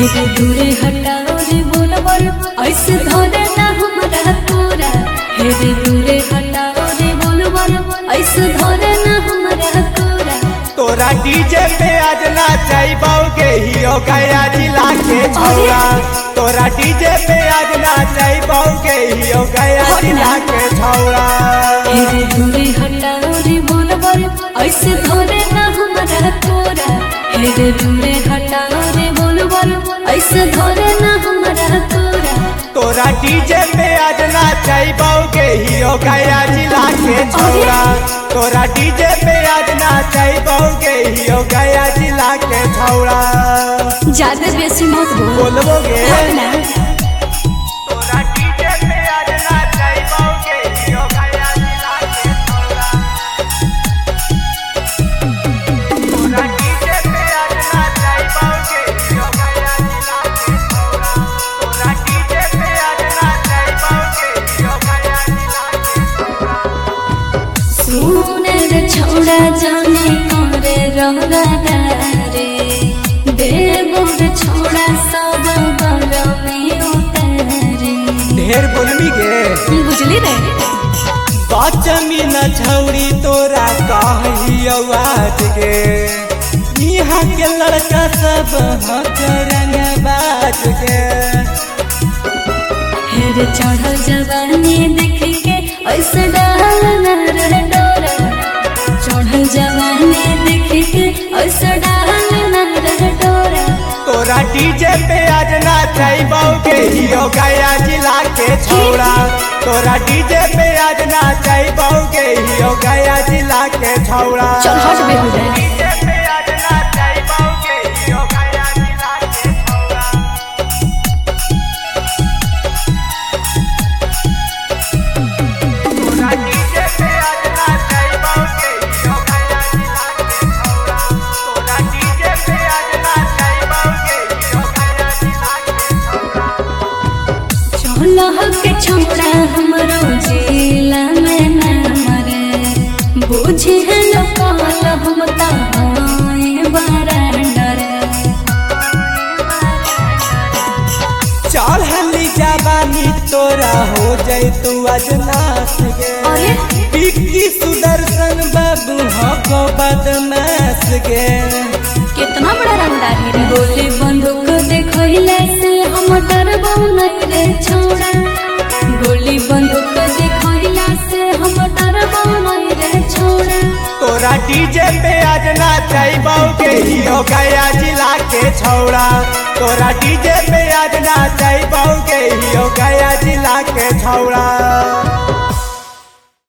रे दूरे हटाओ रे बोल बोल ऐसे धरे ना हमरा तोरा। हे रे दूरे हटाओ रे बोल बोल ऐसे धरे ना हमरा तोरा। तोरा डीजे पे आज नाचैबौगे हियो गया जिला के छौरा। तोरा डीजे पे आज नाचैबौगे हियो गया जिला के छौरा। हे रे दूरे हटाओ रे बोल बोल ऐसे धरे ना हमरा तोरा। हे रे दूरे हटाओ रे बोल बोल ऐसे धरे ना हमरा तोरा। तोरा डीजे पे आज नाचैबौगे हियो गया जिला के छौरा। तोरा डीजे पे आज नाचैबौगे हियो गया जिला के छौरा। ज्यादा बेसी मत बोल। बोलबोगे ना तोरा डीजे पे आज नाचैबौगे हियो गया जिला के छौरा। तोरा डीजे पे आज नाचैबौगे हियो गया जिला के छौरा। तोरा डीजे पे आज नाचैबौगे हियो गया जिला के छौरा। सुने रे छौड़ा जाने करे रहना रे। देवो रे छौड़ा सब बर में उतारे। ढेर बोलबी गे बुझली रे। बचमी न छौरी तोरा कहियो आज गे। यहाँ के लड़का सब हक रंग बाज गे। हेर चढ़ल जवानी देख के ऐसे डाल न रे डोरा। चढ़ल जवानी देख के ऐसे डाल न रे डोरा। तोरा डीजे पे आज नाचैबौगे हियो गया जिला के छौरा। तोरा डीजे पे आज नाचैबौगे हियो गया जिला के छौरा। चल हट बेहुदा। डीजे पे आज नाचैबौगे हियो गया जिला के छौरा। तोरा डीजे पे आज नाचैबौगे हियो गया जिला के छौरा। तोरा डीजे पे आज नाचैबौगे हियो गया जिला के छौरा। चल के छौड़ा हमरो जिला में नाम रे। बुझे न पाल हम ताए बरांडर। चढ़ली जवानी तोरा हो जाए तू आज नाच गे। अरे बिक्की सुदर्शन बाबू हको बदमाश गे। कितना बड़ा रंगदार है रे। गोली बंदूक देखैले से हम डरबो नहीं रे छौड़ा। गोली बंदूक देखैला से हम डरबो नहीं रे छौड़ा। तोरा डीजे पे आज नाचैबौगे हियो गया जिला के छौरा। तोरा डीजे पे आज नाचैबौगे हियो गया जिला के छौरा।